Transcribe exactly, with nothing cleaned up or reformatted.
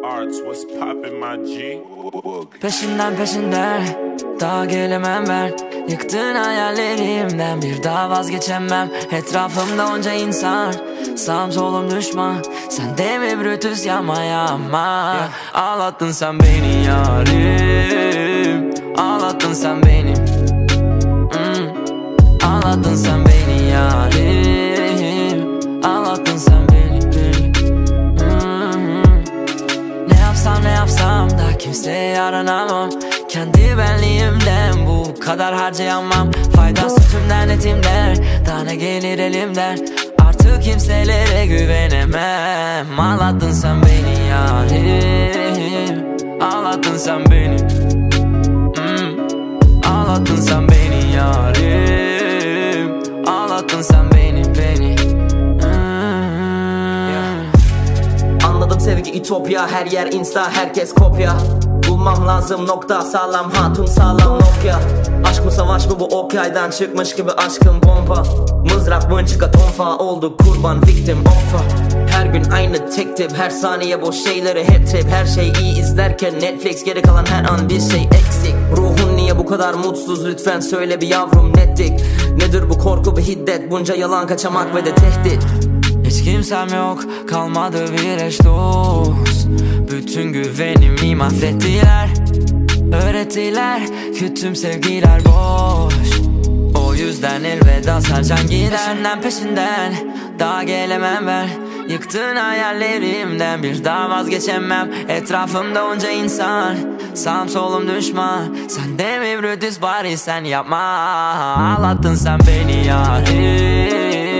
Arts, what's poppin' my G? Peşinden peşinden daha gelemem ben. Yıktığın hayallerimden bir daha vazgeçemem. Etrafımda onca insan, sağım solum düşman. Sen de mi Brutus yapma yapma, yeah. Ağlattın sen beni yarim, ağlattın sen beni, mm. Ağlattın sen beni yarim, ağlattın sen beni, beni. Mm-hmm. Ne yapsam ne yapsam da kimseye yaranamam. Kendi benliğimden bu kadar harcayamam. Faydası tümden etimden, daha ne gelir elimden. Artık kimselere güvenemem. Ağlattın sen beni yarim, ağlattın sen beni, mm. Ağlattın sen beni yarim, ağlattın sen beni, beni, mm. Yeah. Anladım sevgi ütopya, her yer insta, herkes kopya. Bulmam lazım nokta, sağlam hatun sağlam Nokia. Aşk mı savaş mı bu ok yaydan çıkmış gibi aşkın bomba. Mızrak mıncıka tonfa olduk kurban, victim offa. Her gün aynı tek tip, her saniye boş şeyleri hep tip. Her şey iyi izlerken Netflix, geri kalan her an bir şey eksik. Ruhun niye bu kadar mutsuz, lütfen söyle bir yavrum netlik. Nedir bu korku, bir hiddet, bunca yalan, kaçamak ve de tehdit. Hiç kimsem yok, kalmadı bir eş dost. Bütün güvenimi mahvettiler, öğrettiler ki tüm sevgiler boş. O yüzden elveda Sercan gider. Peşinden peşinden daha gelemem ben. Yıktığın hayallerimden bir daha vazgeçemem. Etrafımda onca insan, sağım solum düşman. Sen de mi Brutus, bari sen yapma. Ağlattın sen beni yarim,